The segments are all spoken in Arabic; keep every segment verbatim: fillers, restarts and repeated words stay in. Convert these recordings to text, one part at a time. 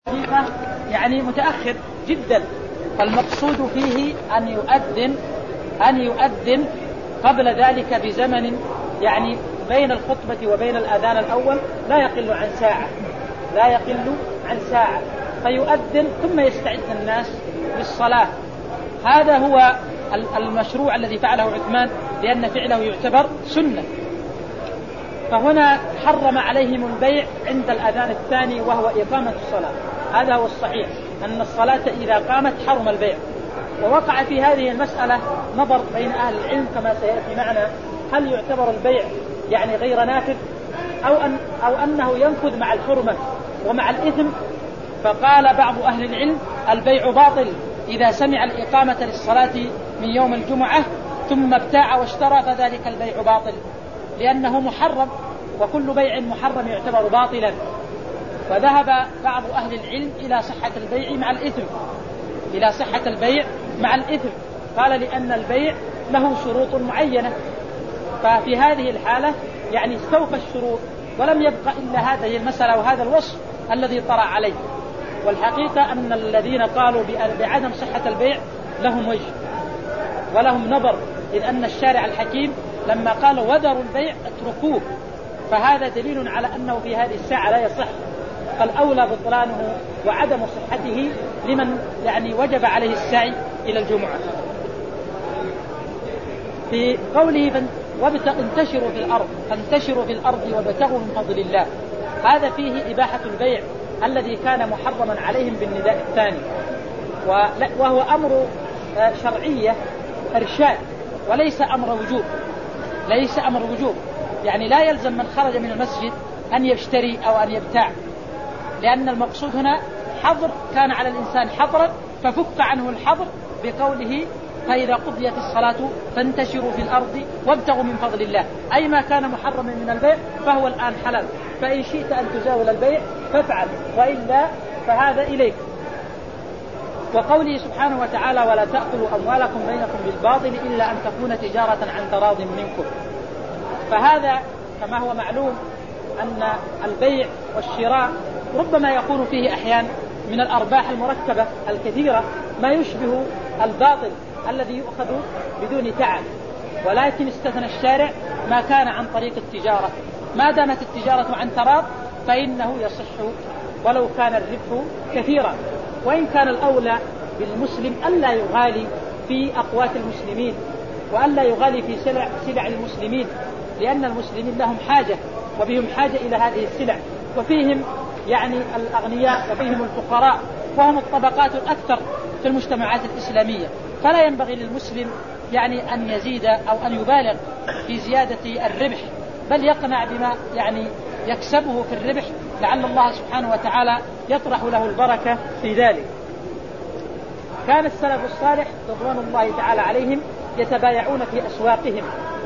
يعني متأخر جدا، فالمقصود فيه أن يؤذن أن يؤذن قبل ذلك بزمن، يعني بين الخطبة وبين الأذان الأول لا يقل عن ساعة لا يقل عن ساعة فيؤذن ثم يستعد الناس للصلاة. هذا هو المشروع الذي فعله عثمان، لأن فعله يعتبر سنة. فهنا حرم عليهم البيع عند الأذان الثاني وهو إقامة الصلاة. هذا هو الصحيح، أن الصلاة إذا قامت حرم البيع. ووقع في هذه المسألة نظر بين أهل العلم كما سيأتي معنا، هل يعتبر البيع يعني غير نافذ أو, أن أو أنه ينفذ مع الحرمة ومع الإثم. فقال بعض أهل العلم البيع باطل إذا سمع الإقامة للصلاة من يوم الجمعة ثم ابتاع واشترى، فذلك البيع باطل لأنه محرم، وكل بيع محرم يعتبر باطلا. فذهب بعض أهل العلم إلى صحة البيع مع الإثم إلى صحة البيع مع الإثم قال لأن البيع له شروط معينة، ففي هذه الحالة يعني استوفى الشروط ولم يبقى إلا هذه المسألة وهذا الوصف الذي طرأ عليه. والحقيقة أن الذين قالوا بعدم صحة البيع لهم وجه ولهم نظر، إذ أن الشارع الحكيم لما قال وذروا البيع اتركوه، فهذا دليل على أنه في هذه الساعة لا يصح، فالأولى بطلانه وعدم صحته لمن يعني وجب عليه السعي إلى الجمعة. في قوله وانتشروا في الأرض فانتشروا في الأرض وابتغوا من فضل الله، هذا فيه إباحة البيع الذي كان محرما عليهم بالنداء الثاني، وهو أمر شرعية إرشاد وليس أمر وجوب ليس أمر وجوب يعني لا يلزم من خرج من المسجد أن يشتري أو أن يبتاع، لأن المقصود هنا حظر كان على الإنسان حظرا ففك عنه الحظر بقوله فإذا قضيت الصلاة فانتشروا في الأرض وابتغوا من فضل الله، أي ما كان محرما من البيع فهو الآن حلال، فإن شئت أن تزاول البيع فافعل وإلا فهذا إليك. وقوله سبحانه وتعالى ولا تأكلوا أموالكم بينكم بالباطل إلا أن تكون تجارة عن تراض منكم. فهذا كما هو معلوم أن البيع والشراء ربما يكون فيه أحيان من الأرباح المركبة الكثيرة ما يشبه الباطل الذي يؤخذ بدون تعب، ولكن استثنى الشارع ما كان عن طريق التجارة. ما دامت التجارة عن تراض فإنه يصح ولو كان الربح كثيرا، وإن كان الأولى بالمسلم ألا يغالي في أقوات المسلمين وألا يغالي في سلع, سلع المسلمين، لأن المسلمين لهم حاجة وبهم حاجة إلى هذه السلع، وفيهم يعني الأغنياء وفيهم الفقراء، وهم الطبقات الأكثر في المجتمعات الإسلامية، فلا ينبغي للمسلم يعني أن يزيد أو أن يبالغ في زيادة الربح، بل يقنع بما يعني يكسبه في الربح، لعل الله سبحانه وتعالى يطرح له البركة في ذلك. كان السلف الصالح رضوان الله تعالى عليهم يتبايعون في أسواقهم،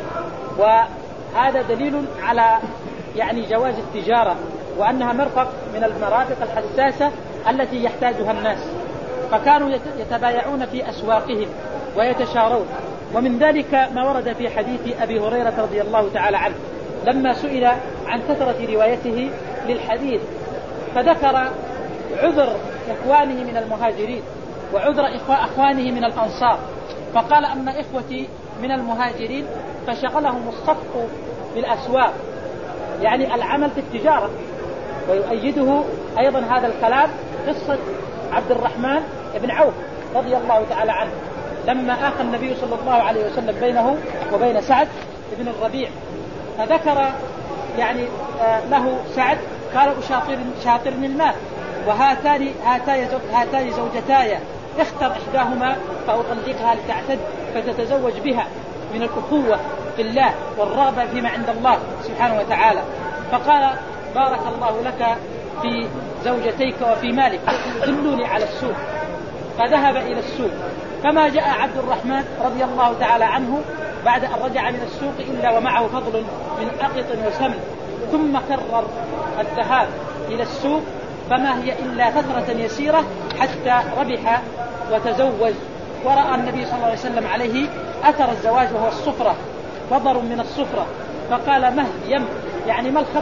وهذا دليل على يعني جواز التجارة وأنها مرفق من المرافق الحساسة التي يحتاجها الناس، فكانوا يتبايعون في أسواقهم ويتشارون. ومن ذلك ما ورد في حديث أبي هريرة رضي الله تعالى عنه لما سئل عن كثرة روايته للحديث، فذكر عذر إخوانه من المهاجرين وعذر أخوانه من الأنصار، فقال أما إخوتي من المهاجرين فشغلهم الصفق بالأسواق، يعني العمل في التجارة. ويؤيده أيضا هذا الكلام قصة عبد الرحمن بن عوف رضي الله تعالى عنه لما آخى النبي صلى الله عليه وسلم بينه وبين سعد بن الربيع، فذكر يعني له سعد قال أشاطر شاطرني المال وهاتان هاتاي هاتاي زوجتاي اختر إحداهما فأطلقها لتعتد فتتزوج بها من الأخوة في الله والرغبة فيما عند الله سبحانه وتعالى. فقال بارك الله لك في زوجتيك وفي مالك دلوني على السوق، فذهب إلى السوق، فما جاء عبد الرحمن رضي الله تعالى عنه بعد أن رجع من السوق إلا ومعه فضل من أقط وسمن، ثم كرر الذهاب إلى السوق، فما هي إلا فترة يسيرة حتى ربح وتزوج، ورأى النبي صلى الله عليه وسلم عليه أثر الزواج وهو الصفرة، فضر من الصفرة، فقال مه يم يعني ما الخبر؟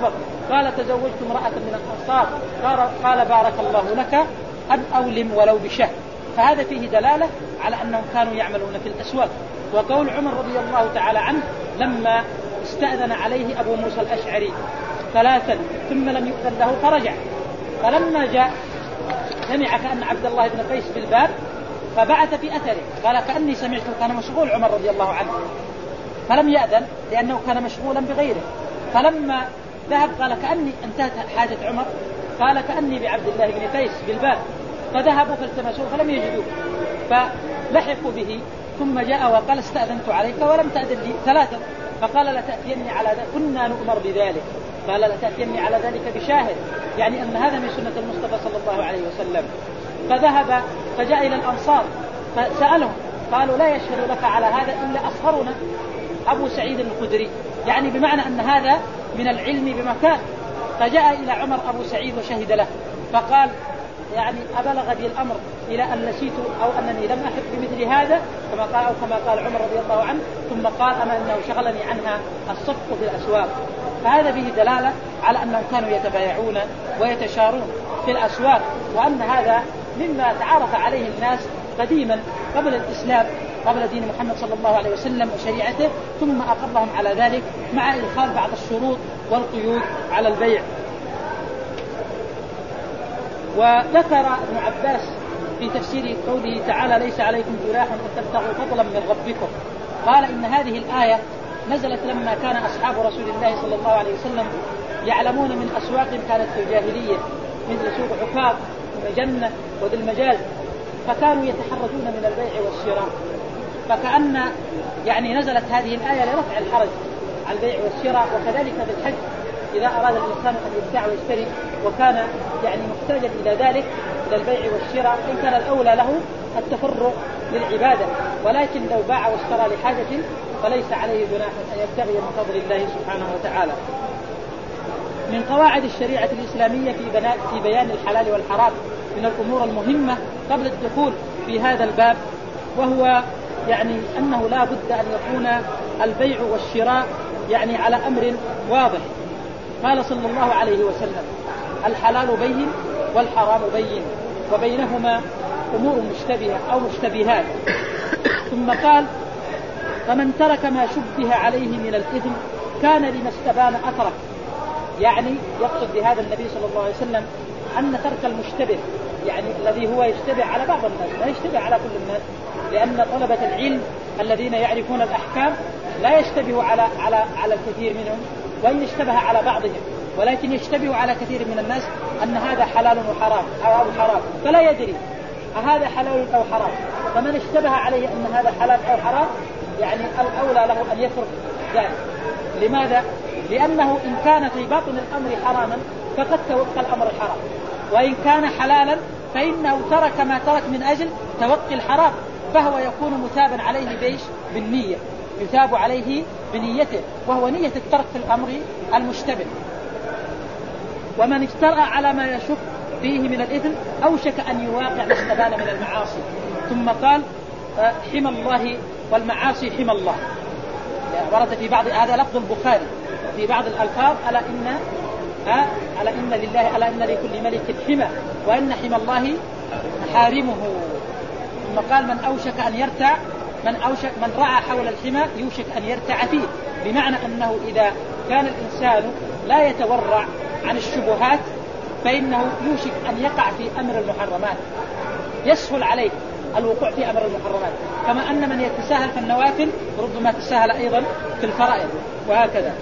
قال تزوجت امرأة من الأنصار قال بارك الله لك أن أولم ولو بشه. فهذا فيه دلالة على أنهم كانوا يعملون في الأسواق. وقول عمر رضي الله تعالى عنه لما استأذن عليه أبو موسى الأشعري ثلاثا ثم لم يؤذن له فرجع، فلما جاء سمع كأن عبد الله بن قيس بالباب فبعث في أثره قال كأني سمعته، كان مشغول عمر رضي الله عنه فلم يأذن لأنه كان مشغولا بغيره. فلما ذهب قال كأني انتهت حاجة عمر، قال كأني بعبد الله بن قيس بالباب، فذهبوا فالتمسوه فلم يجدوه فلحقوا به. ثم جاء وقال استأذنت عليك ولم تأذن لي ثلاثة، فقال لتأتيني على ذلك، كنا نؤمر بذلك، قال لتأتيني على ذلك بشاهد، يعني أن هذا من سنة المصطفى صلى الله عليه وسلم. فذهب فجاء إلى الأنصار فسألهم قالوا لا يشهد لك على هذا إلا أصغرنا أبو سعيد الخدري، يعني بمعنى أن هذا من العلم بمكان. فجاء إلى عمر أبو سعيد وشهد له فقال يعني أبلغ بي الأمر إلى أن نسيت أو أنني لم أحب بمثل هذا كما قال أو كما قال عمر رضي الله عنه. ثم قال أما أنه شغلني عنها الصفق في الأسواق. فهذا به دلالة على أنهم كانوا يتبايعون ويتشارون في الأسواق، وأن هذا مما تعرف عليه الناس قديما قبل الإسلام، قبل دين محمد صلى الله عليه وسلم وشريعته، ثم أقرهم على ذلك مع إدخال بعض الشروط والقيود على البيع. وذكر ابن عباس في تفسير قوله تعالى ليس عليكم جناح أن تبتغوا فضلا من ربكم، قال إن هذه الآية نزلت لما كان أصحاب رسول الله صلى الله عليه وسلم يعلمون من أسواق كانت في الجاهلية مثل سوق عكاظ ومجنة وذي المجاز، فكانوا يتحرجون من البيع والشراء، فكأن يعني نزلت هذه الآية لرفع الحرج على البيع والشراء. وكذلك في الحج إذا أراد الإنسان أن يبتاع ويشتري وكان يعني محتاجا إلى ذلك إلى البيع والشراء، إن كان الأولى له التفرغ للعبادة، ولكن لو باع واشترى لحاجة فليس عليه جناح أن يبتغي من فضل الله سبحانه وتعالى. من قواعد الشريعة الإسلامية في, في بيان الحلال والحرام من الأمور المهمة قبل الدخول في هذا الباب، وهو يعني أنه لا بد أن يكون البيع والشراء يعني على أمر واضح. قال صلى الله عليه وسلم الحلال بين والحرام بين وبينهما أمور مشتبهة أو مشتبهات. ثم قال فمن ترك ما شبه عليه من الإثم كان لما استبان أترك، يعني يقصد بهذا النبي صلى الله عليه وسلم أن ترك المشتبه يعني الذي هو يشتبه على بعض الناس لا يشتبه على كل الناس، لأن طلبة العلم الذين يعرفون الأحكام لا يشتبه على على على الكثير منهم، وإن اشتبه على بعضهم، ولكن يشتبه على كثير من الناس أن هذا حلال وحرام أو حرام فلا يدري أهذا حلال أو حرام. فمن اشتبه عليه أن هذا حلال أو حرام يعني الأولى له أن يترك ذلك. لماذا؟ لأنه إن كان في باطن الأمر حراما فقد توقع الأمر الحرام، وإن كان حلالا فإنه ترك ما ترك من أجل توقي الحرام، فهو يكون مثابا عليه بيش بالنية، يثاب عليه بنيته وهو نية الترك في الأمر المشتبه. ومن اجترأ على ما يشك فيه من الإثم أوشك أن يواقع ما استبان من المعاصي. ثم قال حمى الله والمعاصي حمى الله، ورد في بعض هذا لفظ البخاري في بعض الألفاظ ألا إن أه ألا إن لله ألا إن لكل ملك حمى وإن حمى الله محارمه. ثم قال من أوشك أن يرتع من أوشك من رعى حول الحمى يوشك أن يرتع فيه، بمعنى أنه إذا كان الإنسان لا يتورع عن الشبهات فإنه يوشك أن يقع في أمر المحرمات، يسهل عليه الوقوع في أمر المحرمات، كما أن من يتساهل في النوافل ربما تساهل أيضا في الفرائض وهكذا.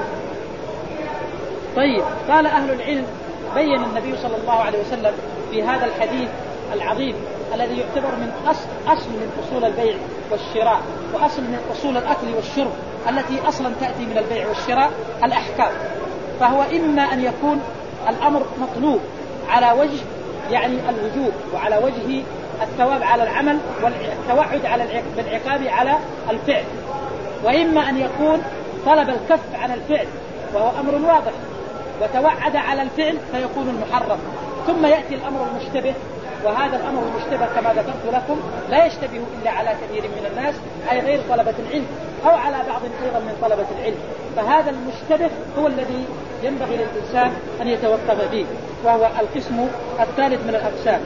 طيب قال أهل العلم بين النبي صلى الله عليه وسلم في هذا الحديث العظيم الذي يعتبر من أصل, أصل من أصول البيع والشراء وأصل من أصول الأكل والشرب التي أصلا تأتي من البيع والشراء الأحكام. فهو إما أن يكون الأمر مطلوب على وجه يعني الوجوب وعلى وجه الثواب على العمل والتوعد على بالعقاب على الفعل، وإما أن يكون طلب الكف عن الفعل وهو أمر واضح وتوعد على الفعل فيكون المحرم. ثم يأتي الأمر المشتبه، وهذا الأمر المشتبه كما ذكرت لكم لا يشتبه إلا على كثير من الناس أي غير طلبة العلم أو على بعض أيضا من طلبة العلم. فهذا المشتبه هو الذي ينبغي للإنسان أن يتوقف فيه، وهو القسم الثالث من الأقسام.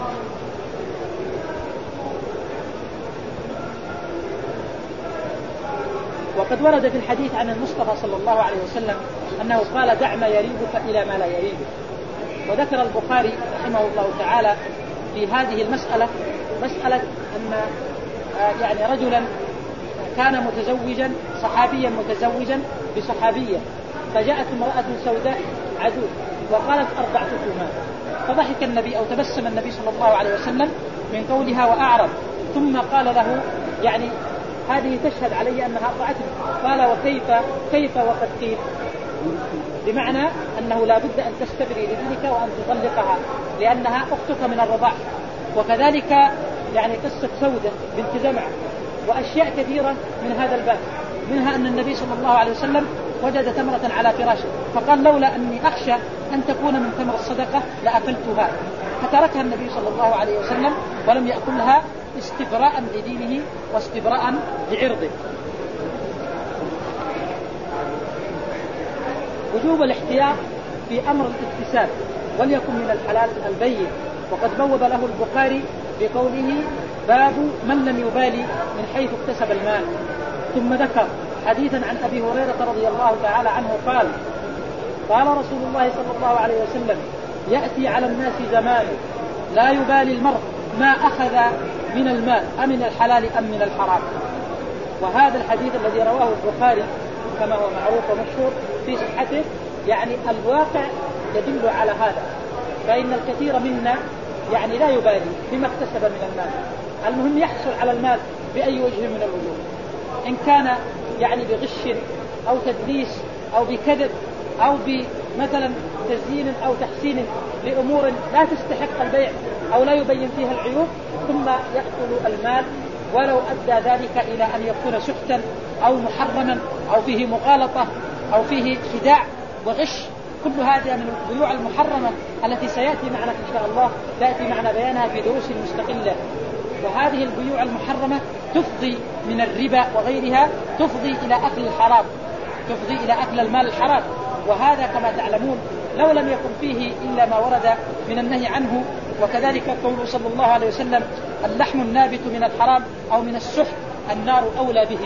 وقد ورد في الحديث عن المصطفى صلى الله عليه وسلم أنه قال: دع ما يريبك إلى ما لا يريبك. وذكر البخاري رحمه الله تعالى في هذه المسألة مسألة أن يعني رجلا كان متزوجا، صحابيا متزوجا بصحابية، فجاءت امرأة سوداء عجوز وقالت: أرضعتكما. فضحك النبي أو تبسم النبي صلى الله عليه وسلم من قولها وأعرض، ثم قال له: يعني هذه تشهد علي أنها أرضعتني. قال: وكيف كيف وقد قيل؟ بمعنى أنه لا بد أن تستبري لذلك وأن تطلقها لأنها أختك من الرضاع. وكذلك يعني قصة سودة بنت زمعة وأشياء كثيرة من هذا الباب، منها أن النبي صلى الله عليه وسلم وجد تمرة على فراشه فقال: لولا أني أخشى أن تكون من تمر الصدقة لأكلتها، فتركها النبي صلى الله عليه وسلم ولم يأكلها استبراء لدينه واستبراء لعرضه. وجوب الاحتياط في أمر الاكتساب وليكن من الحلال البين، وقد بوب له البخاري بقوله: باب من لم يبالي من حيث اكتسب المال. ثم ذكر حديثا عن أبي هريرة رضي الله تعالى عنه قال: قال رسول الله صلى الله عليه وسلم: يأتي على الناس زمان لا يبالي المرء ما أخذ من المال أمن الحلال أم من الحرام. وهذا الحديث الذي رواه البخاري كما هو معروف ومشهور في صحته يعني الواقع يدل على هذا، فإن الكثير منا يعني لا يبالي بما اكتسب من المال، المهم يحصل على المال بأي وجه من الوجوه، إن كان يعني بغش أو تدليس أو بكذب أو بمثلا تزيين أو تحسين لأمور لا تستحق البيع أو لا يبين فيها العيوب، ثم يأكل المال ولو أدى ذلك إلى أن يكون سحتا أو محرما أو فيه مغالطة أو فيه خداع وغش. كل هذه من البيوع المحرمة التي سيأتي معنا إن شاء الله، تأتي معنا بيانها في دروس مستقلة. وهذه البيوع المحرمة تفضي من الربا وغيرها، تفضي إلى أكل الحرام، تفضي إلى أكل المال الحرام. وهذا كما تعلمون لو لم يكن فيه إلا ما ورد من النهي عنه. وكذلك قوله صلى الله عليه وسلم: اللحم النابت من الحرام أو من السحت النار أولى به.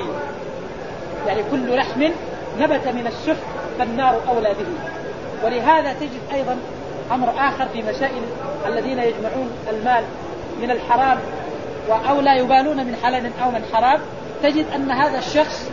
يعني كل لحم نبت من السحت فالنار أولى به. ولهذا تجد أيضا أمر آخر في مسائل الذين يجمعون المال من الحرام أو لا يبالون من حلال أو من حرام، تجد أن هذا الشخص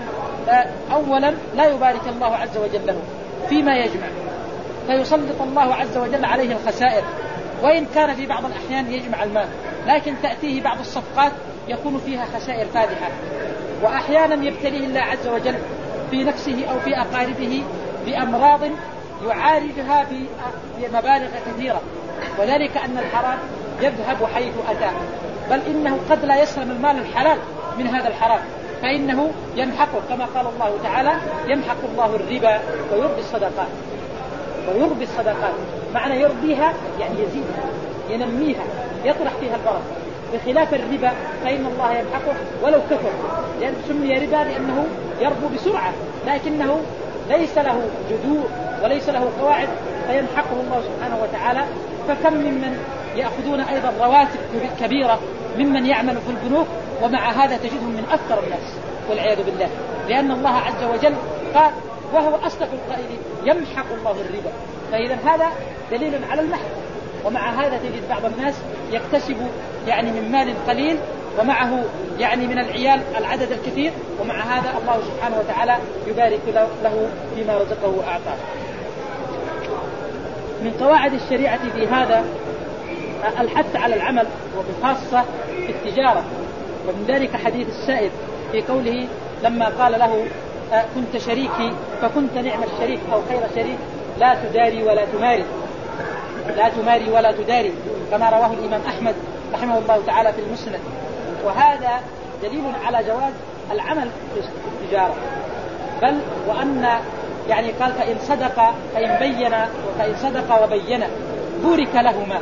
أولا لا يبارك الله عز وجل له فيما يجمع، فيسلط الله عز وجل عليه الخسائر. وإن كان في بعض الأحيان يجمع المال لكن تأتيه بعض الصفقات يكون فيها خسائر فادحة. وأحيانا يبتليه الله عز وجل في نفسه أو في أقاربه بأمراض يعالجها بمبالغ كثيرة، وذلك أن الحرام يذهب حيث أتى، بل إنه قد لا يسلم المال الحلال من هذا الحرام، فإنه يمحقه كما قال الله تعالى: يمحق الله الربا ويربي الصدقات. ويربي الصدقات معنى يربيها يعني يزيدها ينميها يطرح فيها البركة، بخلاف الربا فإن الله يمحقه ولو كثر، لأن سمي ربا لأنه يربو بسرعة لكنه ليس له جذور وليس له قواعد فيمحقه الله سبحانه وتعالى. فكم ممن يأخذون أيضا رواتب كبيرة ممن يعمل في البنوك ومع هذا تجدهم من أفقر الناس والعياذ بالله، لأن الله عز وجل قال وهو أصدق القائلين: يمحق الله الربا. فإذا هذا دليل على المحق. ومع هذا تجد بعض الناس يكتسب يعني من مال قليل ومعه يعني من العيال العدد الكثير، ومع هذا الله سبحانه وتعالى يبارك له فيما رزقه وأعطاه. من قواعد الشريعة في هذا الحث على العمل وبخاصة في التجارة، ومن ذلك حديث السائب في قوله لما قال له: كنت شريكي فكنت نعم الشريك أو خير شريك، لا تداري ولا تماري، لا تماري ولا تداري، كما رواه الإمام أحمد رحمه الله تعالى في المسند. وهذا دليل على جواز العمل في التجارة، بل وأن يعني قال: فإن صدق فإن بين فإن صدق وبين بورك لهما.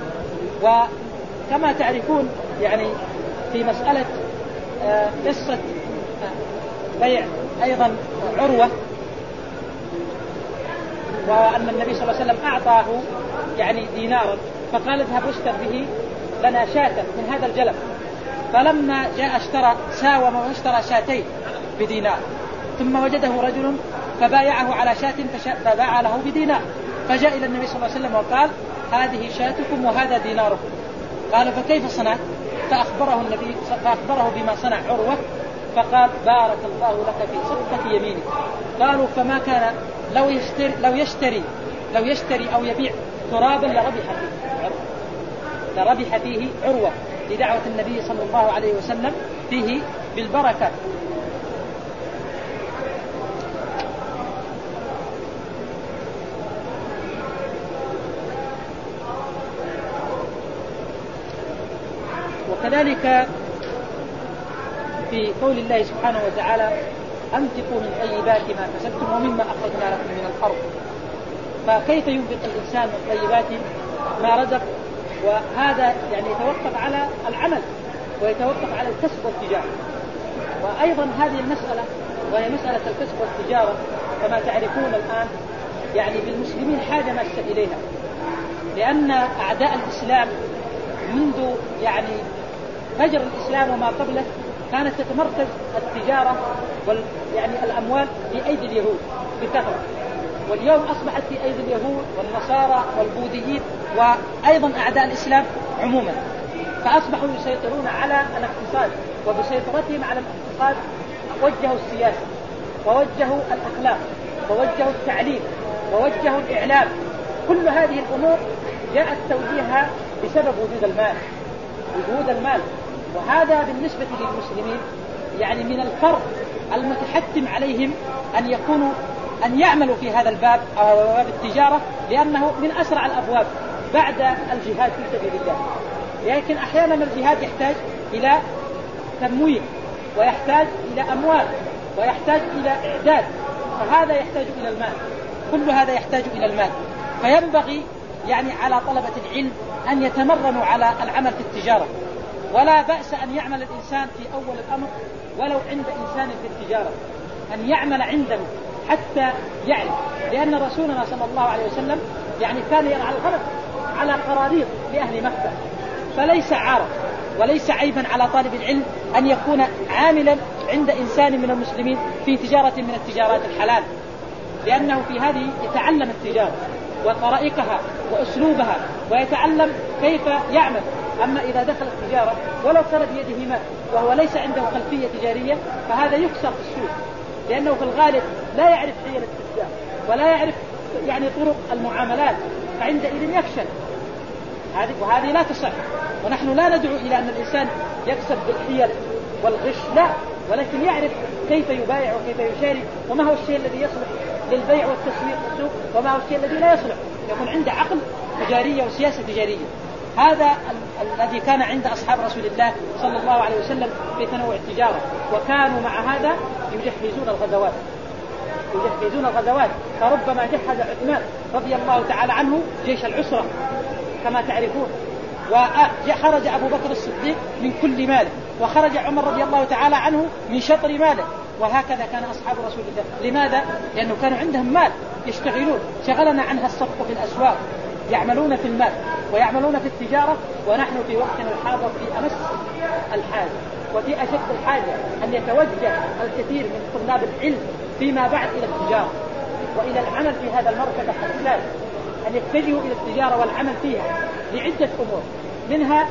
وكما تعرفون يعني في مسألة قصة بيع أيضا عروة وأن النبي صلى الله عليه وسلم أعطاه يعني دينارا، فقال اذهب واشتر به لنا شاة من هذا الجلب. فلما جاء اشترى ساوم واشترى شاتين بدينار، ثم وجده رجل فبايعه على شاة فباع له بدينار، فجاء إلى النبي صلى الله عليه وسلم وقال هذه شاتكم وهذا ديناركم. قال فكيف صنعت؟ فأخبره النبي فأخبره بما صنع عروة، فقال بارك الله لك في صدقة يمينك. قالوا فما كان لو يشتري لو يشتري لو يشتري أو يبيع ترابا لربح فيه عروة لربح فيه عروة لدعوة النبي صلى الله عليه وسلم فيه بالبركة. وكذلك في قول الله سبحانه وتعالى أنفقوا من طيبات ما كسبتم ومما أخرجنا لكم من الأرض. فكيف ينفق الإنسان من طيبات ما رزق؟ وهذا يعني يتوقف على العمل ويتوقف على الكسب والتجارة. وأيضا هذه المسألة وهي مسألة الكسب والتجارة كما تعرفون الآن يعني بالمسلمين حاجة ماسة إليها، لأن أعداء الإسلام منذ يعني فجر الإسلام وما قبله كانت تتمركز التجارة وال يعني الأموال في أيدي اليهود بكثرة، واليوم أصبحت في أيدي اليهود والنصارى والبوذيين وأيضا أعداء الإسلام عموما، فأصبحوا يسيطرون على الاقتصاد، وبسيطرتهم على الاقتصاد وجهوا السياسة ووجهوا الأخلاق ووجهوا التعليم ووجهوا الإعلام. كل هذه الأمور جاءت توجيهها بسبب وجود المال وجود المال وهذا بالنسبة للمسلمين يعني من الفرق المتحتم عليهم أن يكونوا أن يعملوا في هذا الباب أو باب التجارة، لأنه من أسرع الأبواب بعد الجهاد في سبيل الله. لكن أحيانا الجهاد يحتاج إلى تمويل ويحتاج إلى أموال ويحتاج إلى إعداد، فهذا يحتاج إلى المال، كل هذا يحتاج إلى المال. فينبغي يعني على طلبة العلم أن يتمرنوا على العمل في التجارة، ولا بأس أن يعمل الإنسان في أول الأمر ولو عند إنسان في التجارة، أن يعمل عنده حتى يعرف، لأن رسولنا صلى الله عليه وسلم يعني كان يرعى الغنم على قراريط لأهل مكة، فليس عارة وليس عيبا على طالب العلم أن يكون عاملا عند إنسان من المسلمين في تجارة من التجارات الحلال، لأنه في هذه يتعلم التجارة وطرائقها وأسلوبها ويتعلم كيف يعمل. أما إذا دخل التجارة ولو كان بيده مال وهو ليس عنده خلفية تجارية فهذا يكسر في السوق، لأنه في الغالب لا يعرف حيل التجار ولا يعرف يعني طرق المعاملات، فعندئذ يفشل. هذه وهذه لا تصح، ونحن لا ندعو إلى أن الإنسان يكسب بالحيل والغش، لا، ولكن يعرف كيف يبايع وكيف يشاري، وما هو الشيء الذي يصلح للبيع والتسويق في السوق وما هو الشيء الذي لا يصلح، يكون عنده عقل تجارية وسياسة تجارية. هذا ال- الذي كان عند أصحاب رسول الله صلى الله عليه وسلم في تنوع التجارة، وكانوا مع هذا يجهزون الغزوات يجهزون الغزوات فربما جهز عثمان رضي الله تعالى عنه جيش العسرة كما تعرفون، وخرج أبو بكر الصديق من كل ماله، وخرج عمر رضي الله تعالى عنه من شطر ماله، وهكذا كان أصحاب رسول الله. لماذا؟ لأنه كانوا عندهم مال يشتغلون، شغلنا عنها الصفق في الأسواق، يعملون في المال ويعملون في التجارة، ونحن في وقتنا الحاضر في أمس الحاجة وفي أشد الحاجة أن يتوجه الكثير من طلاب العلم فيما بعد إلى التجارة وإلى العمل في هذا المركز الحساس، أن يتجهوا إلى التجارة والعمل فيها لعدة أمور. منها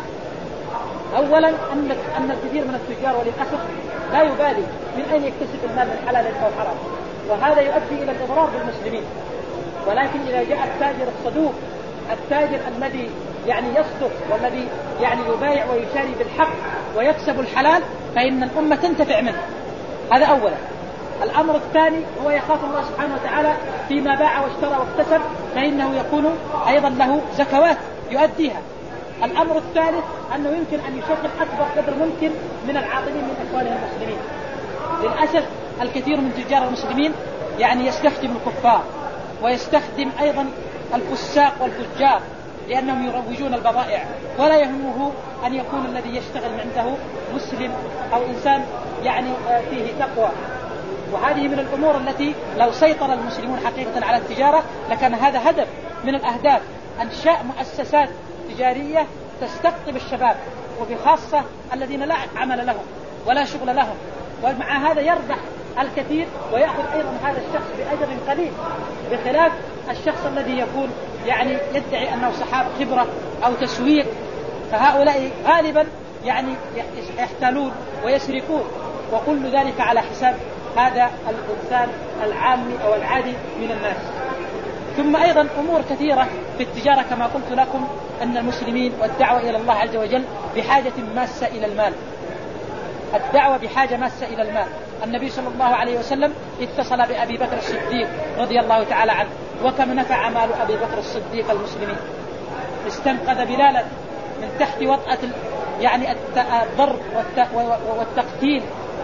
أولا أن أن الكثير من التجار وللأسف لا يبالي من أين يكتسب المال من حلال أو حرام، وهذا يؤدي إلى الإضرار بالمسلمين. ولكن إذا جاء التاجر الصدوق، التاجر الذي يعني يصدق والذي يعني يبايع ويشاري بالحق ويكسب الحلال، فإن الأمة تنتفع منه. هذا أولا. الأمر الثاني هو يخاف الله سبحانه وتعالى فيما باع واشترى واكتسب، فإنه يكون أيضا له زكوات يؤديها. الأمر الثالث أنه يمكن أن يشغل أكبر قدر ممكن من العاطلين من إخوانه المسلمين. للأسف الكثير من تجار المسلمين يعني يستخدم الكفار ويستخدم أيضا الفساق والفجار، لأنهم يروجون البضائع، ولا يهمه أن يكون الذي يشتغل عنده مسلم أو إنسان يعني فيه تقوى. وهذه من الأمور التي لو سيطر المسلمون حقيقة على التجارة لكان هذا هدف من الأهداف، أنشاء مؤسسات تجارية تستقطب الشباب، وبخاصة الذين لا عمل لهم ولا شغل لهم، ومع هذا يربح الكثير ويأخذ أيضا هذا الشخص بأجر قليل، بخلاف الشخص الذي يكون يعني يدعي أنه صاحب خبرة أو تسويق. فهؤلاء غالبا يعني يحتالون ويسرقون، وكل ذلك على حساب هذا الإنسان العامي أو العادي من الناس. ثم أيضا أمور كثيرة في التجارة كما قلت لكم، أن المسلمين والدعوة إلى الله عز وجل بحاجة ماسة إلى المال، الدعوة بحاجة ماسة إلى المال. النبي صلى الله عليه وسلم اتصل بأبي بكر الصديق رضي الله تعالى عنه، وكم نفع مال أبي بكر الصديق المسلمين. استنقذ بلالا من تحت وطأة يعني الضرب والتقتيل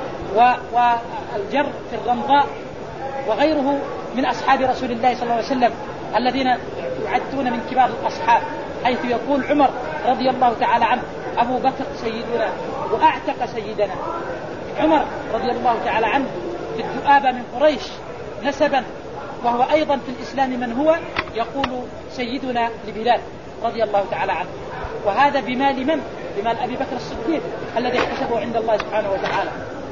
والجر في الرمضاء، وغيره من أصحاب رسول الله صلى الله عليه وسلم الذين يعدون من كبار الأصحاب، حيث يقول عمر رضي الله تعالى عنه: أبو بكر سيدنا وأعتق سيدنا. عمر رضي الله تعالى عنه في الذؤابة من قريش نسبا، وهو أيضا في الإسلام من هو يقول سيدنا لبلال رضي الله تعالى عنه، وهذا بمال من؟ بمال أبي بكر الصديق الذي احتسبه عند الله سبحانه وتعالى.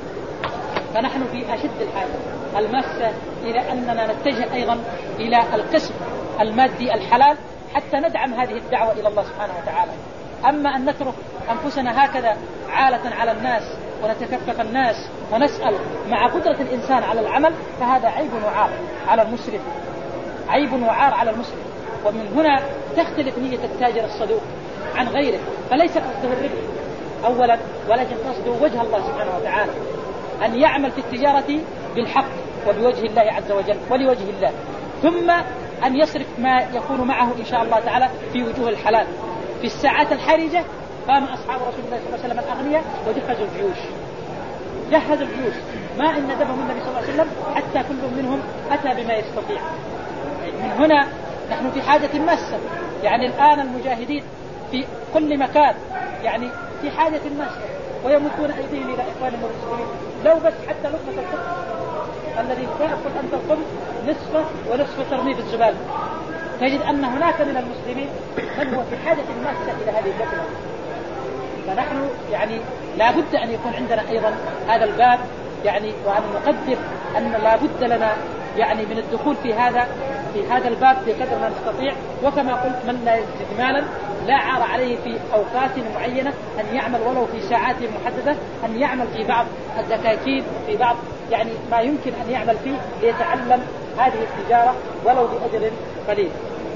فنحن في أشد الحاجة الماسة إلى أننا نتجه أيضا إلى القسم المادي الحلال حتى ندعم هذه الدعوة إلى الله سبحانه وتعالى. أما أن نترك أنفسنا هكذا عالة على الناس ونتكفف الناس ونسأل مع قدرة الإنسان على العمل، فهذا عيب وعار على المسلم، عيب وعار على المسلم. ومن هنا تختلف نية التاجر الصدوق عن غيره، فليس قصده الربح أولا، ولكن قصده وجه الله سبحانه وتعالى، أن يعمل في التجارة بالحق وبوجه الله عز وجل ولوجه الله، ثم أن يصرف ما يكون معه إن شاء الله تعالى في وجوه الحلال. في الساعات الحرجة قام أصحاب رسول الله صلى الله عليه وسلم الأغنياء وجهزوا الجيوش، جهزوا الجيوش ما إن ندبهم النبي صلى الله عليه وسلم حتى كل منهم أتى بما يستطيع. من هنا نحن في حاجة ماسة، يعني الآن المجاهدين في كل مكان يعني في حاجة ماسة، ويمدون أيديهم إلى إخوانهم المسلمين لو بس حتى لقمة الخبز الذي تأكل أنت الخبز نصفه ونصف ترميه في الزبالة، تجد أن هناك من المسلمين من هو في حاجة ماسة إلى هذه اللقمة. فنحن يعني لا بد أن يكون عندنا أيضا هذا الباب، يعني وأن نقدر أن لا بد لنا يعني من الدخول في هذا في هذا الباب بقدر ما نستطيع. وكما قلت من لا يجد مالا لا عار عليه في أوقات معينة أن يعمل ولو في ساعات محددة، أن يعمل في بعض الدكاكين في بعض يعني ما يمكن أن يعمل فيه ليتعلم هذه التجارة ولو بأجر قليل.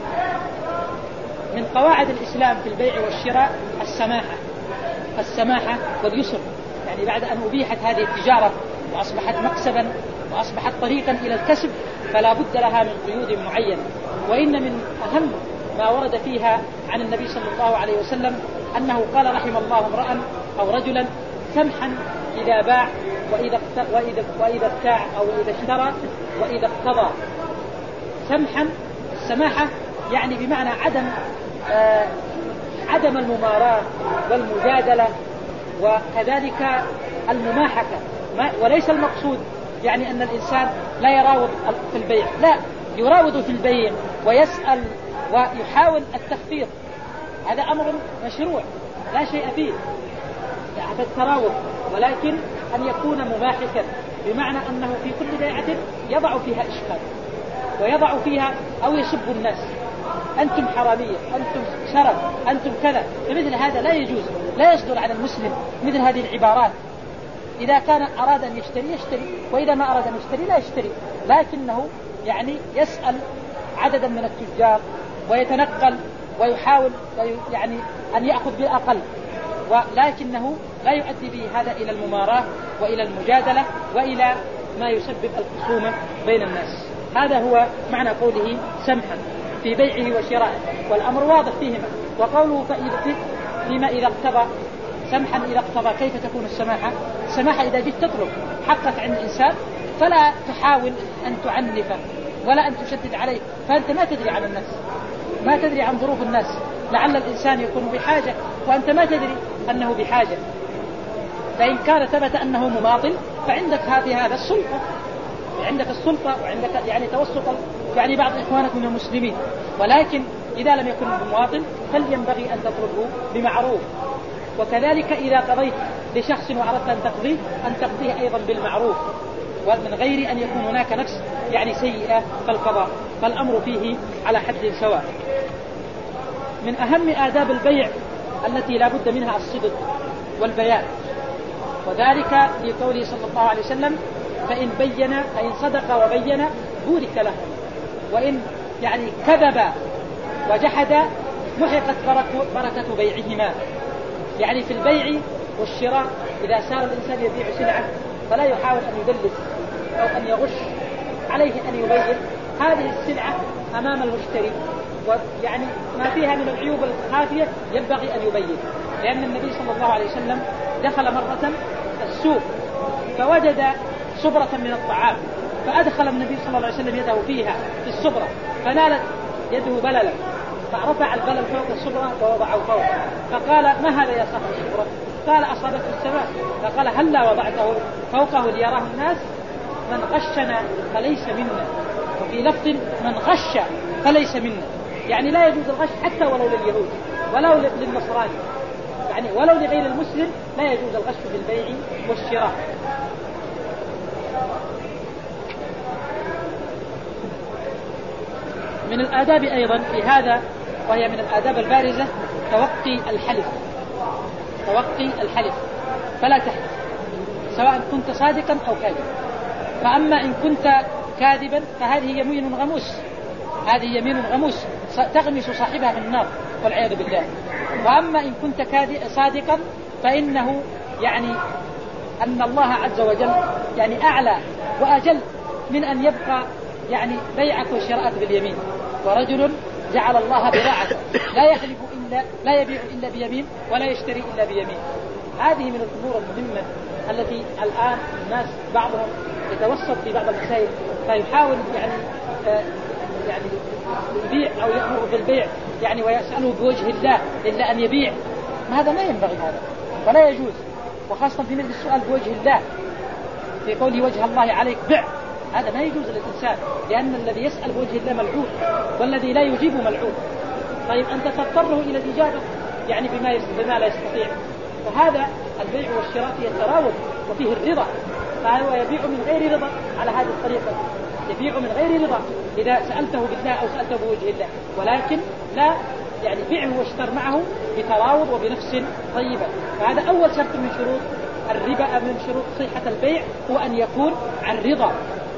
من قواعد الإسلام في البيع والشراء السماحة، السماحة واليسر. يعني بعد أن أبيحت هذه التجارة وأصبحت مكسبا وأصبحت طريقا إلى الكسب فلا بد لها من قيود معينة. وإن من أهم ما ورد فيها عن النبي صلى الله عليه وسلم أنه قال: رحم الله امرأ أو رجلا سمحا إذا باع وإذا وإذا وإذا ابتاع أو إذا اشترى وإذا اقتضى. سمحا، السماحة يعني بمعنى عدم آه عدم المماراة والمجادلة، وكذلك المماحكة، وليس المقصود يعني أن الإنسان لا يراود في البيع، لا، يراود في البيع ويسأل ويحاول التخفيض، هذا أمر مشروع لا شيء فيه يعني التراوض، ولكن أن يكون مماحكا بمعنى أنه في كل بيعة يضع فيها إشكال ويضع فيها أو يسب الناس: أنتم حرامية، أنتم شرف، أنتم كذا. فمثل هذا لا يجوز، لا يصدر عن المسلم مثل هذه العبارات. إذا كان أراد أن يشتري يشتري، وإذا ما أراد أن يشتري لا يشتري، لكنه يعني يسأل عددا من التجار ويتنقل ويحاول يعني أن يأخذ بالأقل، ولكنه لا يؤدي به هذا إلى المماراة وإلى المجادلة وإلى ما يسبب الخصومة بين الناس. هذا هو معنى قوله سمحا في بيعه وشرائه، والأمر واضح فيهما. وقوله فيما إذا اقتضى، سمحا إذا اقتضى، كيف تكون السماحة؟ السماحة إذا جئت تطلب حقك عند الإنسان فلا تحاول أن تعنفه ولا أن تشدد عليه، فأنت ما تدري عن الناس، ما تدري عن ظروف الناس، لعل الإنسان يكون بحاجة وأنت ما تدري أنه بحاجة. فإن كان ثبت أنه مماطل فعندك هذه هذا السلطة عندك السلطة وعندك يعني توسط يعني بعض إخوانك من المسلمين، ولكن إذا لم يكن بمواطن فلينبغي أن تطلبه بمعروف. وكذلك إذا قضيت لشخص وأردت أن تقضيه أن تقضيه أيضا بالمعروف ومن غير أن يكون هناك نفس يعني سيئة في القضاء، فالأمر فيه على حد سواء. من أهم آداب البيع التي لا بد منها الصدق والبيان، وذلك في قوله صلى الله عليه وسلم: فإن بين فإن صدق وبين بورك له، وإن يعني كذب وجحد محقت بركة بيعهما. يعني في البيع والشراء إذا سار الإنسان يبيع سلعة فلا يحاول أن يدلس أو أن يغش، عليه أن يبين هذه السلعة أمام المشتري، ويعني ما فيها من العيوب الخافية ينبغي أن يبين. لأن النبي صلى الله عليه وسلم دخل مرة السوق فوجد صبرة من الطعام، فأدخل النبي صلى الله عليه وسلم يده فيها في الصبرة فنالت يده بللا، فرفع البلل فوق الصبرة ووضعه فوق، فقال: ما هذا يا صاحب الصبرة؟ قال: أصابته السماء. فقال: هلا وضعته فوقه ليراه الناس؟ من غشنا فليس منا. وفي لفظ: من غش فليس منا. يعني لا يجوز الغش حتى ولو لليهود ولو للنصراني، يعني ولو لغير المسلم لا يجوز الغش في البيع والشراء. من الآداب أيضا في هذا، وهي من الآداب البارزة، توقي الحلف. توقي الحلف، فلا تحلف سواء كنت صادقا أو كاذبا. فأما إن كنت كاذبا فهذه يمين غموس، هذه يمين غموس تغمس صاحبها في النار والعياذ بالله. وأما إن كنت صادقا فإنه يعني أن الله عز وجل يعني أعلى وأجل من أن يبقى يعني بيعك وشراءك باليمين. ورجل جعل الله بضاعته لا يحلف إلا لا يبيع إلا بيمين ولا يشتري إلا بيمين. هذه من الأمور المهمة التي الآن الناس بعضهم يتوسط في بعض المسائل فيحاول يعني آه يعني يبيع أو يأمر بالبيع يعني ويسأله بوجه الله إلا أن يبيع. هذا ما ينبغي، هذا ولا يجوز، وخاصة في مثل السؤال بوجه الله في قوله: وجه الله عليك بع. هذا ما يجوز للإنسان، لأن الذي يسأل بوجه الله ملعون والذي لا يجيب ملعون. طيب أنت تضطره إلى الإجابة يعني بما بما لا يستطيع. فهذا البيع والشراء فيه التراوض وفيه الرضا، فهو يبيع من غير رضا على هذه الطريقة، يبيع من غير رضا إذا سألته بالله أو سألته بوجه الله، ولكن لا يعني بيعه واشتر معه بتراوض وبنفس طيبة. فهذا أول شرط من شروط الربا، من شروط صحة البيع هو أن يكون عن رضا،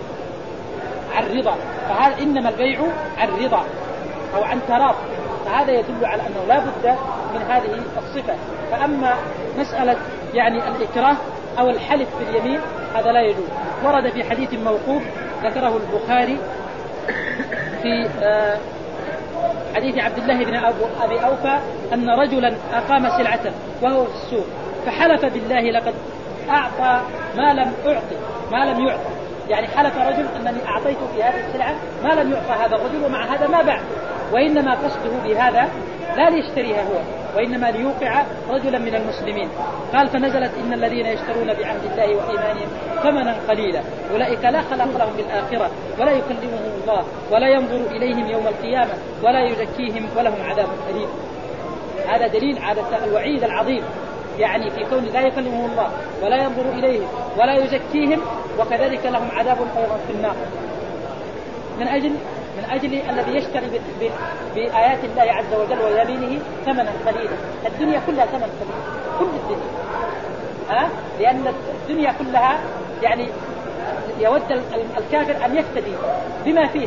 عن رضا. فهذا إنما البيع عن رضا أو عن تراض، فهذا يدل على أنه لا بد من هذه الصفة. فأما مسألة يعني الإكراه أو الحلف باليمين هذا لا يجوز. ورد في حديث موقوف ذكره البخاري في حديث عبد الله بن أبي أوفى أن رجلا أقام سلعة وهو في السوق فحلف بالله: لقد أعطى ما لم أعطي ما لم يعطى. يعني حلف رجل أنني أعطيته في هذه السلعة ما لم يعطى هذا الرجل، ومع هذا ما باع، وإنما قصده بهذا لا ليشتريها هو، وإنما ليوقع رجلا من المسلمين. قال: فنزلت: إن الذين يشترون بعهد الله وإيمانهم ثمنا قليلا أولئك لا خلاق لهم بالآخرة ولا يكلمهم الله ولا ينظر إليهم يوم القيامة ولا يزكيهم ولهم عذاب أليم. هذا دليل على الوعيد العظيم، يعني في كون لا يكلمهم الله ولا ينظر إليهم ولا يزكيهم، وكذلك لهم عذاب أيضا في النار. من أجل من أجل الذي يشتري بآيات الله عز وجل ويمينه ثمنا قليلا. الدنيا كلها ثمن قليل، كل الدنيا، ها؟ لأن الدنيا كلها يعني يود الكافر أن يفتدي بما فيه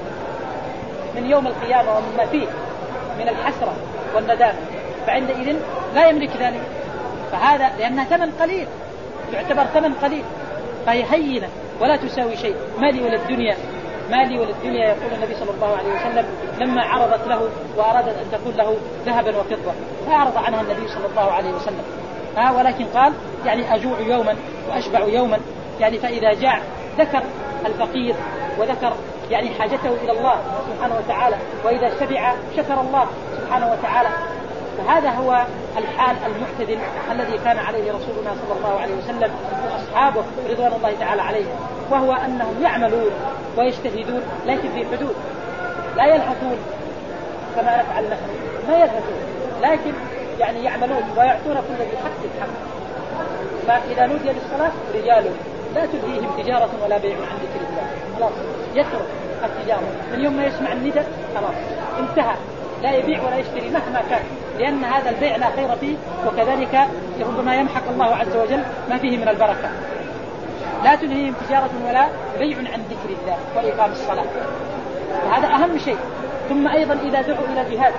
من يوم القيامة ومما فيه من الحسرة والندامة، فعندئذ لا يملك ذلك. فهذا لأنها ثمن قليل، تعتبر ثمن قليل، فهي هينة ولا تساوي شيء. مالي ولا الدنيا، مالي ولا الدنيا، يقول النبي صلى الله عليه وسلم لما عرضت له وأرادت أن تكون له ذهبا وفضة فأعرض عنها النبي صلى الله عليه وسلم، ها ولكن قال يعني أجوع يوما وأشبع يوما. يعني فإذا جاع ذكر الفقير وذكر يعني حاجته إلى الله سبحانه وتعالى، وإذا شبع شكر الله سبحانه وتعالى. فهذا هو الحال المعتدل الذي كان عليه رسولنا صلى الله عليه وسلم وأصحابه رضوان الله تعالى عليهم، وهو أنهم يعملون ويجتهدون لكن في حدود، لا يلهثون كما نفعل نحن، ما يلهثون لكن يعني يعملون ويعطون كل ذي حق الحق. فإذا نودي للصلاة رجال لا تلهيهم تجارة ولا بيع عن ذكر الله، خلاص يترك التجارة من يوم ما يسمع النداء، خلاص انتهى، لا يبيع ولا يشتري مهما كان، لأن هذا البيع لا خير فيه، وكذلك ربما يمحق الله عز وجل ما فيه من البركة. لا تلهيهم تجارة ولا بيع عن ذكر الله وإقام الصلاة، وهذا أهم شيء. ثم أيضا إذا دعوا إلى الجهاد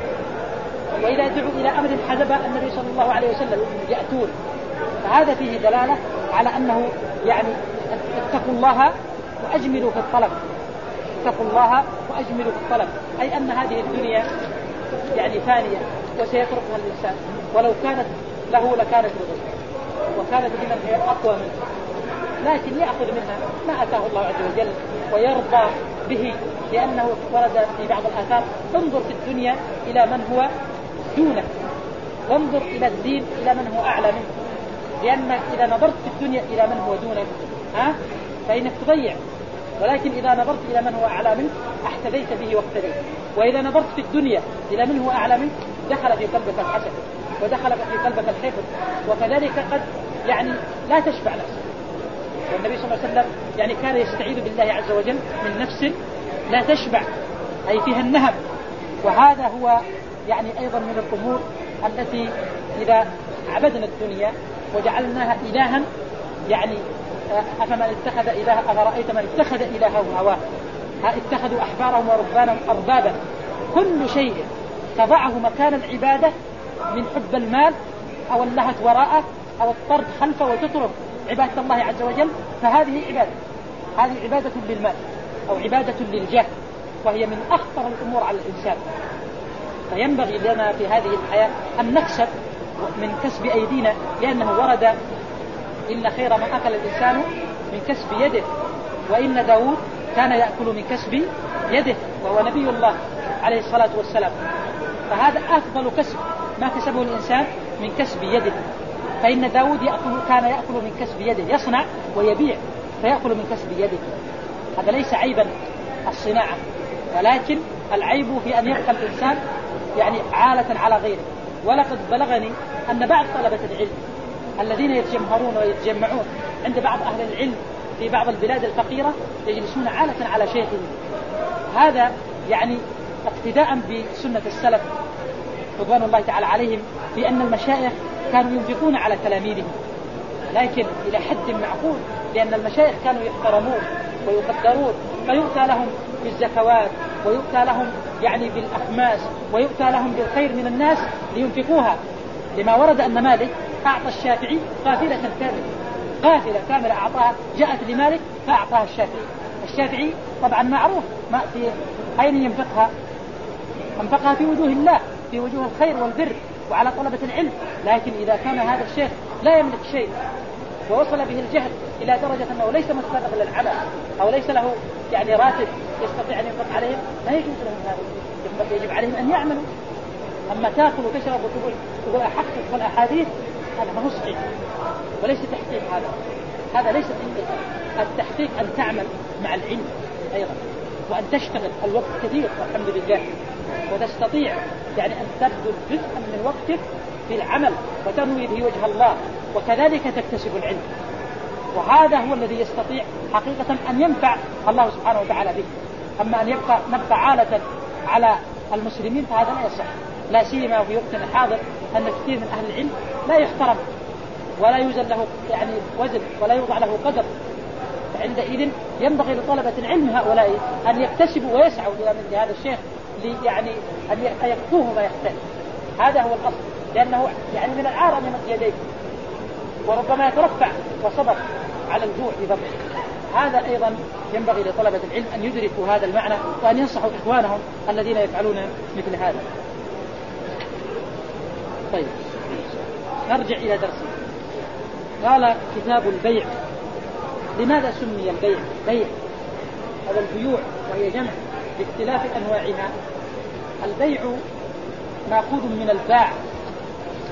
وإذا دعوا إلى أمر حزب النبي صلى الله عليه وسلم يأتون، فهذا فيه دلالة على أنه يعني اتقوا الله وأجملوا في الطلب، اتقوا الله وأجملوا في الطلب، أي أن هذه الدنيا يعني فانية وسيتركها الإنسان، ولو كانت له لكانت لغيره وكانت لمن هي أقوى منه، لكن يأخذ منها ما أتاه الله عز وجل ويرضى به، لأنه ورد في بعض الآثار انظر في الدنيا إلى من هو دونك، وانظر إلى الدين إلى من هو أعلى منه، لأن إذا نظرت في الدنيا إلى من هو دونك ها فإنك تضيع، ولكن إذا نظرت إلى من هو أعلى منك احتذيت به واقتديت. وإذا نظرت في الدنيا إلى من هو أعلى منك دخل في قلبك الحسد ودخل في قلبك الحقد، وكذلك قد يعني لا تشبع نفسك. والنبي صلى الله عليه وسلم يعني كان يستعيذ بالله عز وجل من نفس لا تشبع، أي فيها النهم. وهذا هو يعني أيضا من الأمور التي إذا عبدنا الدنيا وجعلناها إلها، يعني أفمن اتخذ إله أفرأيت من اتخذ إلهه هواه، اتخذوا أحبارهم ورهبانهم أربابا، كل شيء تضعه مكان العبادة من حب المال أو اللهث وراءه أو الطرد خلفه وتترك عبادة الله عز وجل، فهذه عبادة، هذه عبادة للمال أو عبادة للجاه، وهي من أخطر الأمور على الإنسان. فينبغي لنا في هذه الحياة أن نكسب من كسب أيدينا، لأنه ورد إن خير ما أكل الإنسان من كسب يده، وإن داود كان يأكل من كسب يده وهو نبي الله عليه الصلاة والسلام، فهذا أفضل كسب ما كسبه الإنسان من كسب يده. فإن داود يأكل كان يأكل من كسب يده، يصنع ويبيع فيأكل من كسب يده، هذا ليس عيبا الصناعة، ولكن العيب في أن يبقى الإنسان يعني عالة على غيره. ولقد بلغني أن بعض طلبة العلم الذين يتجمهرون ويتجمعون عند بعض أهل العلم في بعض البلاد الفقيرة يجلسون عالة على شيخهم، هذا يعني اقتداء بسنة السلف رضوان الله تعالى عليهم، بأن المشايخ كانوا ينفقون على تلاميذهم، لكن إلى حد معقول، لأن المشايخ كانوا يحترمون ويقدرون، فيؤتى لهم بالزكوات ويؤتى لهم يعني بالأخماس ويؤتى لهم بالخير من الناس لينفقوها، لما ورد أن مالك أعطى الشافعي قافلة كاملة، قافلة كاملة أعطاها، جاءت لمالك فأعطاها الشافعي. الشافعي طبعا معروف ما في أين ينفقها، انفقها في وجوه الله، في وجوه الخير والبر وعلى طلبة العلم. لكن إذا كان هذا الشيخ لا يملك شيء ووصل به الجهل إلى درجة أنه ليس مستغل للعمل أو ليس له يعني راتب يستطيع أن ينفق عليهم، ما يجوز لهم هذا، يجب عليهم أن يعملوا. أما تأكل وتشرب وتقول تقول أحقق والأحاديث، هذا ما هو صحيح وليس تحقيق، هذا هذا ليس تحقيق. التحقيق أن تعمل مع العلم أيضا، وأن تشتغل الوقت كثير والحمد لله، وتستطيع يعني أن تبذل جزءا من وقتك في العمل وتنوي به وجه الله، وكذلك تكتسب العلم. وهذا هو الذي يستطيع حقيقة أن ينفع الله سبحانه وتعالى به. أما أن يبقى نبقى عالة على المسلمين فهذا لا يصح، لا سيما في وقتنا الحاضر أن كثير من أهل العلم لا يحترم ولا يوزن له يعني وزن ولا يوضع له قدر. فعندئذ ينبغي لطلبة العلم هؤلاء أن يكتسبوا ويسعوا إلى مثل هذا الشيخ يعني أن يكفوه ما يحتاج، هذا هو الأصل، لأنه يعني من العار أن يمد يديه وربما يترفع وصبر على الجوع بضبط. هذا أيضا ينبغي لطلبة العلم أن يدركوا هذا المعنى وأن ينصحوا إخوانهم الذين يفعلون مثل هذا. طيب نرجع إلى درسنا. قال كتاب البيع. لماذا سمي البيع بيع؟ هذا البيوع وهي جمع باختلاف أنواعها. البيع مأخوذ من الباع،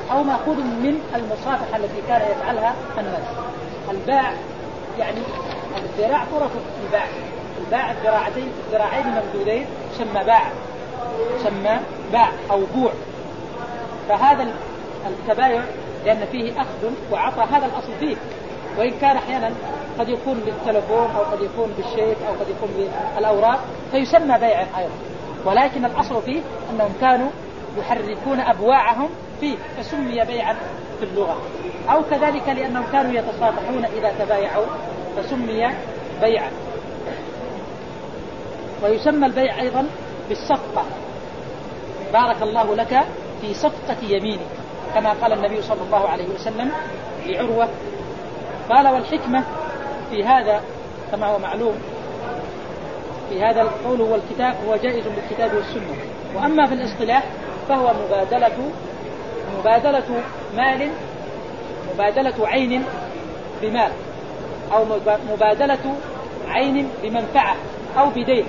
أو مأخوذ من المصافحة التي كان يفعلها الناس. الباع يعني الذراع طرف الباع، الباع الذراعتين الذراعين ممدودين سمى باع، سمى باع أو بوع. فهذا التبايع لأن فيه أخذ وعطى، هذا الأصل فيه، وإن كان أحيانا قد يكون بالتلفون أو قد يكون بالشيك أو قد يكون بالأوراق فيسمى بيعا أيضا، ولكن الأصل فيه أنهم كانوا يحركون أبواعهم فيه فسمي بيعا في اللغة، أو كذلك لأنهم كانوا يتصافحون إذا تبايعوا فسمي بيعا. ويسمى البيع أيضا بالصفقة، بارك الله لك في صفقة يمينك، كما قال النبي صلى الله عليه وسلم لعروة. قال والحكمة في هذا كما هو معلوم في هذا القول هو الكتاب، هو جائز بالكتاب والسنة. وأما في الاصطلاح فهو مبادلة مبادلة مال، مبادلة عين بمال، أو مبادلة عين بمنفعة أو بدين،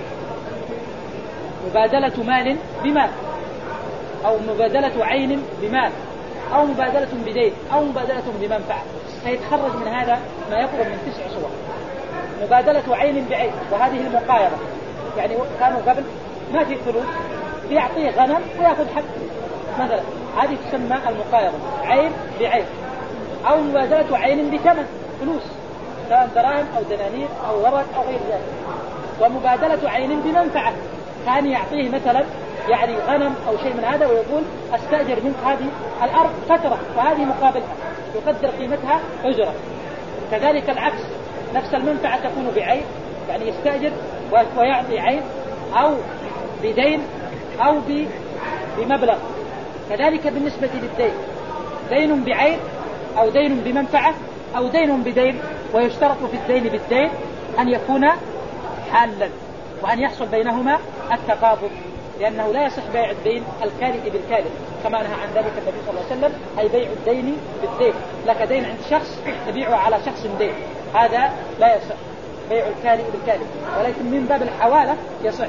مبادلة مال بمال أو مبادلة عين بمال أو مبادلة بدين أو مبادلة بمنفعة. فيتخرج من هذا ما يقرب من تسع صور. مبادلة عين بعين، وهذه المقايضة، يعني كانوا قبل ما في فلوس يعطيه غنم ويأخذ حق مثلا، هذه تسمى المقايضة، عين بعين. أو مبادلة عين بثمن فلوس سواء دراهم أو دنانير أو ورق أو غير ذلك. ومبادلة عين بمنفعة، كان يعطيه مثلا يعني غنم أو شيء من هذا ويقول أستأجر منك هذه الأرض فترة وهذه مقابلها، يقدر قيمتها أجرة. كذلك العكس، نفس المنفعة تكون بعين، يعني يستأجر ويعطي عين، أو بدين أو بمبلغ. كذلك بالنسبة للدين، دين بعين أو دين بمنفعة أو دين بدين. ويشترط في الدين بالدين أن يكون حالا وأن يحصل بينهما التقابض، لأنه لا يصح بيع الدين الكارئ بالكارئ كما نهى عن ذلك النبي صلى الله عليه وسلم، أي بيع الدين بالدين. لك دين عند شخص تبيعه على شخص دين، هذا لا يصح بيع الكارئ بالكارئ، ولكن من باب الحوالة يصح.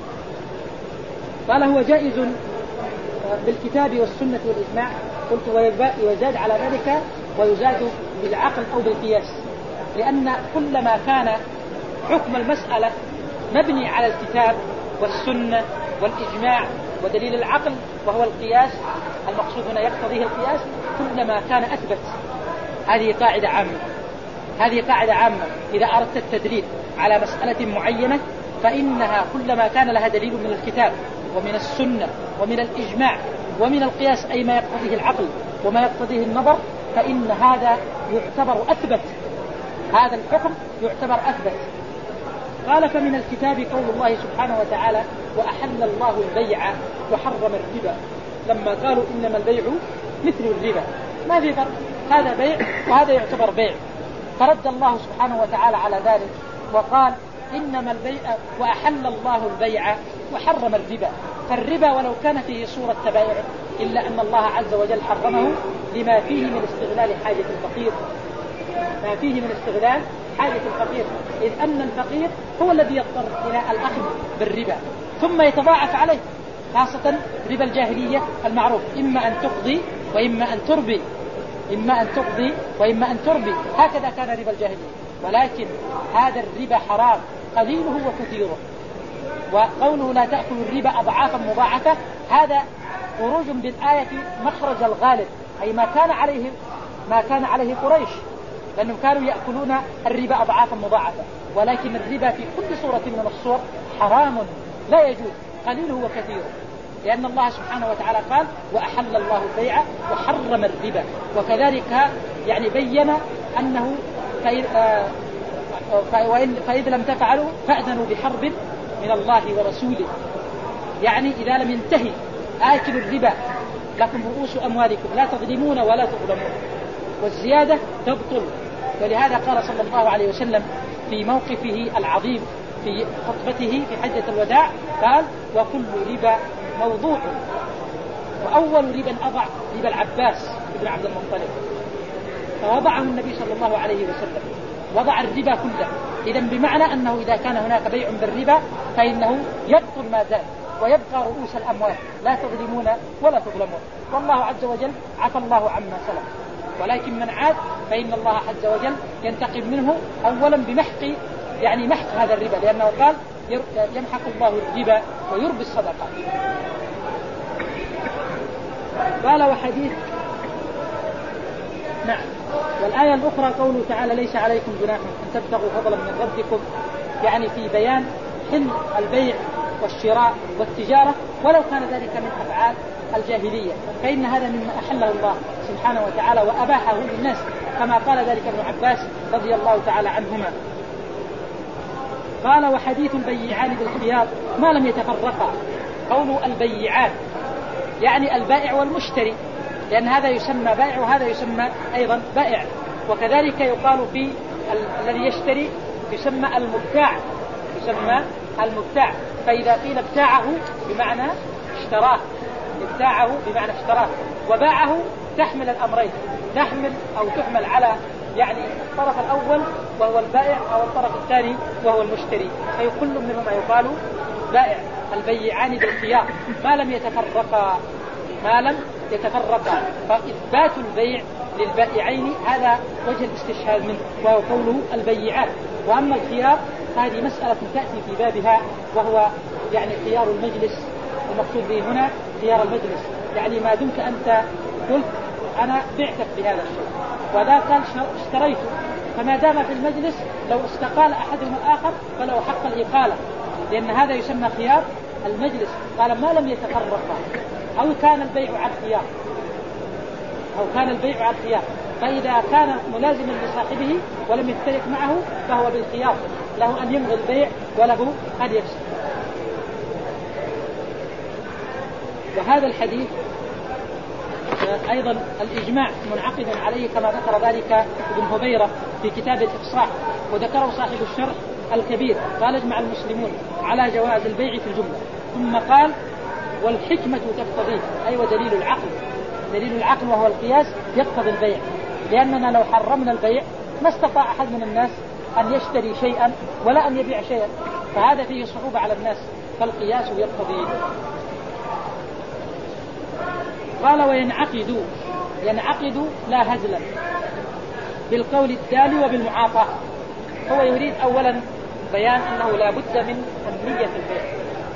قال هو جائز بالكتاب والسنة والإجماع. قلت ويزاد على ذلك ويزاد بالعقل أو بالقياس، لأن كلما كان حكم المسألة مبني على الكتاب والسنة والإجماع ودليل العقل وهو القياس، المقصود هنا يقتضيه القياس، كلما كان أثبت. هذه قاعدة عامة، هذه قاعدة عامة إذا أردت التدليل على مسألة معينة فإنها كلما كان لها دليل من الكتاب ومن السنة ومن الإجماع ومن القياس، أي ما يقتضيه العقل وما يقتضيه النظر، فإن هذا يعتبر أثبت، هذا الحكم يعتبر أثبت. قال فمن الكتاب قول الله سبحانه وتعالى وأحل الله البيع وحرم الربا، لما قالوا إنما البيع مثل الربا، ما في فرق، هذا بيع وهذا يعتبر بيع. فرد الله سبحانه وتعالى على ذلك وقال إنما البيع وأحل الله البيع وحرم الربا. فالربا ولو كان فيه صورة تبايع إلا أن الله عز وجل حرمه لما فيه من استغلال حاجة الفقير، ما فيه من استغلال حاجة الفقير، إذ أن الفقير هو الذي يضطر إلى الأخذ بالربا ثم يتضاعف عليه، خاصة ربا الجاهلية المعروف، إما أن تقضي وإما أن تربي، إما أن تقضي وإما أن تربي، هكذا كان ربا الجاهلية. ولكن هذا الربا حرام قليله وكثيره. وقوله لا تأكل الربا أضعافا مضاعفة، هذا خروج بالآية مخرج الغالب، أي ما كان عليه ما كان عليه قريش، لأنهم كانوا يأكلون الربا أضعافا مضاعفة. ولكن الربا في كل صورة من الصور حرام لا يجوز قليله وكثيره، لأن الله سبحانه وتعالى قال وأحل الله البيع وحرم الربا. وكذلك يعني بين أنه فإذا لم تفعلوا فأذنوا بحرب من الله ورسوله، يعني إذا لم ينتهي آكل الربا لكم رؤوس أموالكم لا تظلمون ولا تظلمون، والزيادة تبطل. ولهذا قال صلى الله عليه وسلم في موقفه العظيم في خطبته في حجة الوداع قال وكل ربا موضوع، وأول ربا أضع ربا العباس بن عبد المطلب، فوضعه النبي صلى الله عليه وسلم، وضع الربا كله. إذن بمعنى أنه إذا كان هناك بيع بالربا فإنه يبطل ما زال، ويبقى رؤوس الأموال، لا تظلمون ولا تظلمون، والله عز وجل عفى الله عما سلف. ولكن من عاد فإن الله عز وجل ينتقم منه أولا بمحق يعني محق هذا الربا، لأنه قال يمحق الله الربا ويربي الصدقات. قال وحديث نعم. والآية الأخرى قوله تعالى ليس عليكم جناح أن تبتغوا فضلا من ربكم، يعني في بيان حل البيع والشراء والتجارة ولو كان ذلك من أفعال الجاهلية، فإن هذا مما أحله الله سبحانه وتعالى وأباحه للناس، كما قال ذلك ابن عباس رضي الله تعالى عنهما. قال وحديث البيعان بالخيار ما لم يتفرقا. قول البيعان يعني البائع والمشتري، لأن هذا يسمى بائع وهذا يسمى أيضا بائع، وكذلك يقال في الذي يشتري يسمى المبتاع، يسمى المبتاع. فإذا قيل ابتاعه بمعنى اشتراه، ابتاعه بمعنى اشتراه، وباعه تحمل الأمرين، تحمل أو تحمل على يعني الطرف الأول وهو البائع أو الطرف الثاني وهو المشتري، أي كل منهما يقال بائع. البيعان بالخيار ما لم يتفرقا، ما لم يتفرقا، فإثبات البيع للبائعين هذا وجه الاستشهاد منه، وهو قوله البيعان. وأما الخيار هذه مسألة تأتي في بابها، وهو يعني خيار المجلس، المقصود به هنا خيار المجلس، يعني ما دمت أنت قلت أنا بعتك بهذا الشيء وذا قال اشتريته، فما دام في المجلس لو استقال أحدهم الآخر فله حق الإقالة، لأن هذا يسمى خيار المجلس. قال ما لم يتفرقا، أو كان البيع عن خيار، أو كان البيع عن خيار، فإذا كان ملازما لصاحبه ولم يفترق معه فهو بالخيار، له أن يمضي البيع وله أن يفسد. وهذا الحديث أيضا الإجماع منعقد عليه كما ذكر ذلك ابن هبيرة في كتاب الإفصاح، وذكره صاحب الشرح الكبير، قال اجمع المسلمون على جواز البيع في الجملة، ثم قال والحكمة تقتضيه، أي ودليل العقل، دليل العقل وهو القياس يقتضي البيع، لأننا لو حرمنا البيع ما استطاع أحد من الناس أن يشتري شيئا ولا أن يبيع شيئا، فهذا فيه صعوبة على الناس، فالقياس يقتضيه. قال وينعقد، ينعقد لا هزلا بالقول الدال وبالمعاطاة. هو يريد أولا بيان أنه لا بد من النية في البيع،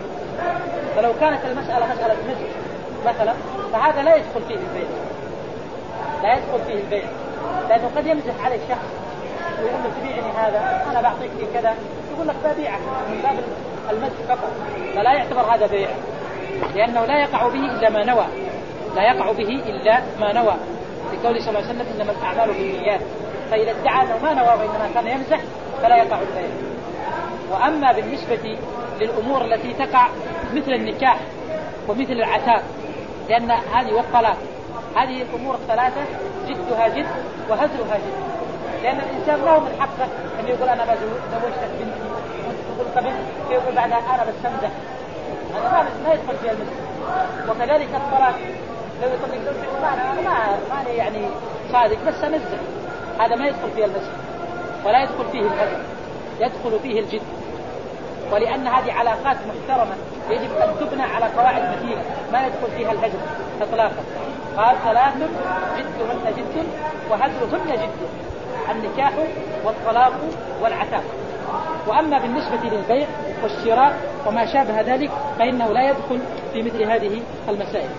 فلو كانت المسألة مسألة مزج مثلا فهذا لا يدخل فيه البيع، لا يدخل فيه البيع، لأنه قد يمزح عليك شخص ويقول له تبيعني هذا أنا بعطيك لي كذا، يقول لك ببيعك من باب المزح فقط، فلا يعتبر هذا بيع، لأنه لا يقع به إلا ما نوى، لا يقع به إلا ما نوى، لقوله صلى الله عليه وسلم إنما الأعمال بالنيات، فإذا ادعى أنه ما نوى وإنما كان يمزح فلا يقع البيع. وأما بالنسبة للأمور التي تقع مثل النكاح ومثل العتاق، لأن هذه والطلاق، هذه الأمور الثلاثة جدها جد وهزلها جد، لأن الإنسان له من حقه أن يقول أنا زوجتك بنتي وأنت تقول قبل يقول بعدها أنا بستمزح، هذا ما يدخل فيها المسلم. وكذلك الطلاق لو يطلق زوجته ما أنا ما ما يعني صادق بس أمزح، هذا ما يدخل فيه المسلم ولا يدخل فيه الهزل، يدخل فيه الجد، ولأن هذه علاقات محترمة يجب أن تبنى على قواعد متينة ما يدخل فيها الهزل إطلاقا. قال ثلاث جدهن جد وهزلهن جد، النكاح والطلاق والعتاق. وأما بالنسبة للبيع والشراء وما شابه ذلك فإنه لا يدخل في مثل هذه المسائل.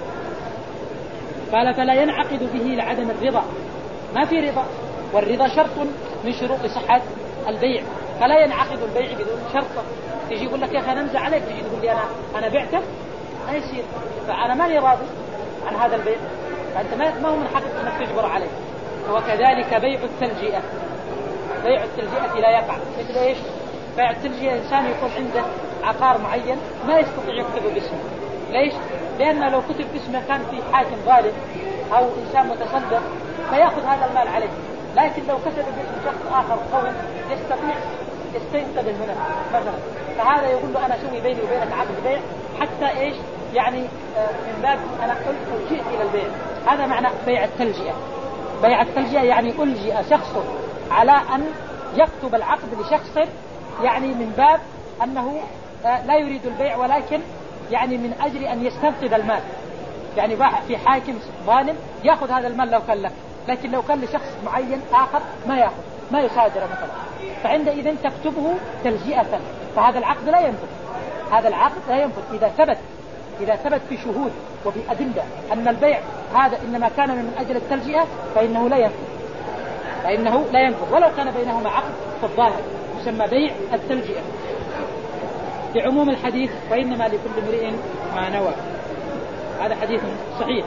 قال فلا ينعقد به لعدم الرضا، ما في رضا، والرضا شرط من شروط صحة البيع، فلا ينعقد البيع بدون شرط. تيجي يقول لك يا أخي نمزح عليك، تيجي تقول لي أنا أنا بعتك، ما يصير، فأنا ماني راضي عن هذا البيع، فأنت ما هو من حقك أنك تجبر عليه. وكذلك بيع التلجئة، بيع التلجئة لا يقع. مثل إيش؟ بيع التلجئة إنسان يكون عنده عقار معين ما يستطيع يكتب باسمه، ليش؟ لأنه لو كتب باسمه كان في حاكم ظالم أو إنسان متصدق فيأخذ هذا المال عليه، لكن لو كتب باسم شخص آخر قوي يستطيع يستنتبه هنا مثلا، فهذا يقول له أنا أسوي بيني وبينك عقد بيع حتى إيش؟ يعني من باب أنا ألجئ إلى البيع. هذا معنى بيع التلجئة. بيع التلجئة يعني ألجئ شخص على أن يكتب العقد لشخص، يعني من باب أنه لا يريد البيع ولكن يعني من أجل أن يستنقذ المال. يعني واحد في حاكم ظالم يأخذ هذا المال لو كان له، لكن لو كان لشخص معين آخر ما يأخذ، ما يصادر مثلا، فعندئذ تكتبه تلجئة، فهذا العقد لا ينفذ. هذا العقد لا ينفذ إذا ثبت إذا ثبت في شهود وفي أدلة أن البيع هذا إنما كان من أجل التلجئة، فإنه لا ينفذ فإنه لا ينفذ ولو كان بينهما عقد في الظاهر، يسمى بيع التلجئة. بعموم الحديث وإنما لكل امرئ ما نوى، هذا حديث صحيح.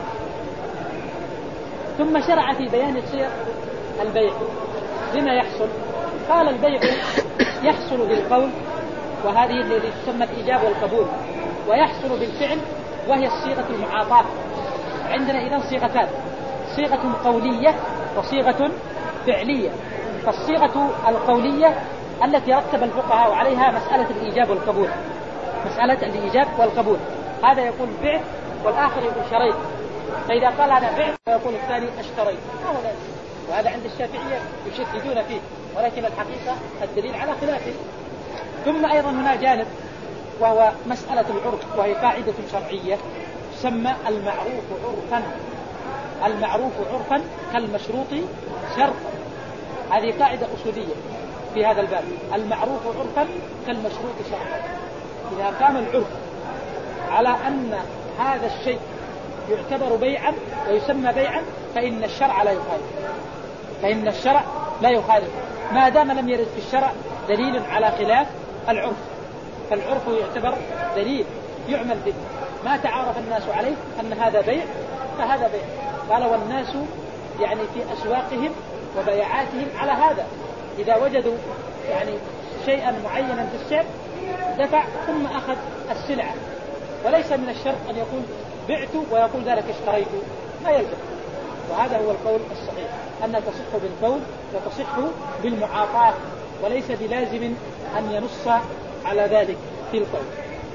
ثم شرع في بيان صيغ البيع لما يحصل. قال البيع يحصل بالقول، وهذه اللي تسمى الإيجاب والقبول، ويحصل بالفعل وهي الصيغة المعاطاة. عندنا إذن صيغتان، صيغة قولية وصيغة فعلية. فالصيغة القولية التي رتب الفقهاء عليها مسألة الإيجاب والقبول، مسألة الإيجاب والقبول، هذا يقول بعت والآخر يقول شريت. فإذا قال أنا بعت ويقول الثاني اشتريت، وهذا عند الشافعية يشددون فيه، ولكن الحقيقة الدليل على خلافه. ثم أيضا هنا جانب وهو مسألة العرف، وهي قاعدة شرعية تسمى المعروف عرفا. المعروف عرفا كالمشروط شرطا، هذه قاعدة أصولية في هذا الباب. المعروف عرفا كالمشروط شرطا. إذا كان العرف على أن هذا الشيء يعتبر بيعا ويسمى بيعا فإن الشرع لا يخالف فإن الشرع لا يخالف ما دام لم يرد في الشرع دليل على خلاف العرف. فالعرف يعتبر دليل يعمل به، ما تعارف الناس عليه أن هذا بيع فهذا بيع. قال والناس يعني في أسواقهم وبيعاتهم على هذا، إذا وجدوا يعني شيئا معينا في السعر دفع ثم أخذ السلعة، وليس من الشرط أن يقول بعت ويقول ذلك اشتريت، ما يلزم. وهذا هو القول الصحيح، أن تصح بالقول وتصح بالمعاطاة، وليس بلازم أن ينص على ذلك في القول.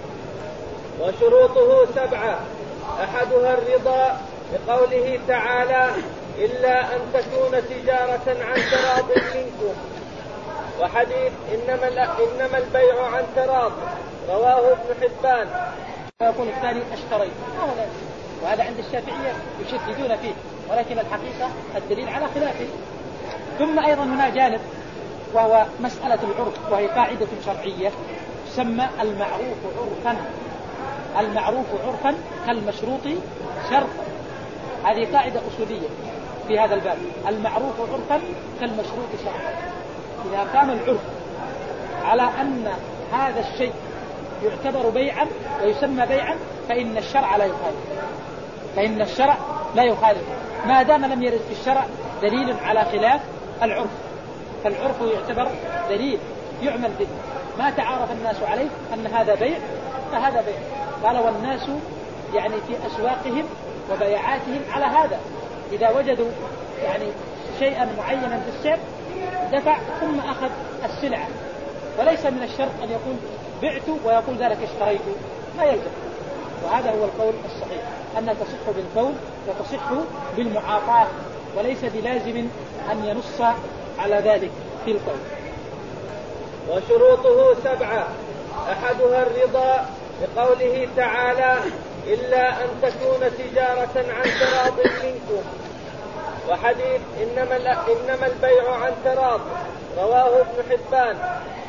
وشروطه سبعة، أحدها الرضا بقوله تعالى إلا أن تكون تجارة عن تراض منكم، وحديث إنما, إنما البيع عن تراض رواه ابن حبان. ويقول الثاني اشتريت، وهذا عند الشافعية يشددون فيه، ولكن الحقيقة الدليل على خلافه. ثم أيضا هنا جانب وهو مسألة العرف، وهي قاعدة شرعية تسمى المعروف عرفا. المعروف عرفا كالمشروط شرطا، هذه قاعدة أصولية في هذا الباب. المعروف عرفا كالمشروط شرطا. إذا كان العرف على أن هذا الشيء يعتبر بيعا ويسمى بيعا فإن الشرع لا يخالف فإن الشرع لا يخالف ما دام لم يرد في الشرع دليل على خلاف العرف. فالعرف يعتبر دليل يعمل به، ما تعارف الناس عليه أن هذا بيع فهذا بيع. قال والناس يعني في أسواقهم وبيعاتهم على هذا، إذا وجدوا يعني شيئا معينا في السعر دفع ثم أخذ السلعة، وليس من الشرط أن يقول بعت ويقول ذلك اشتريت، ما يلزم. وهذا هو القول الصحيح، أن تصح بالقول وتصح بالمعاطاة، وليس بلازم أن ينص على ذلك في القول. وشروطه سبعة، أحدها الرضا بقوله تعالى إلا أن تكون تجارة عن تراض منكم، وحديث إنما, إنما البيع عن تراض رواه ابن حبان.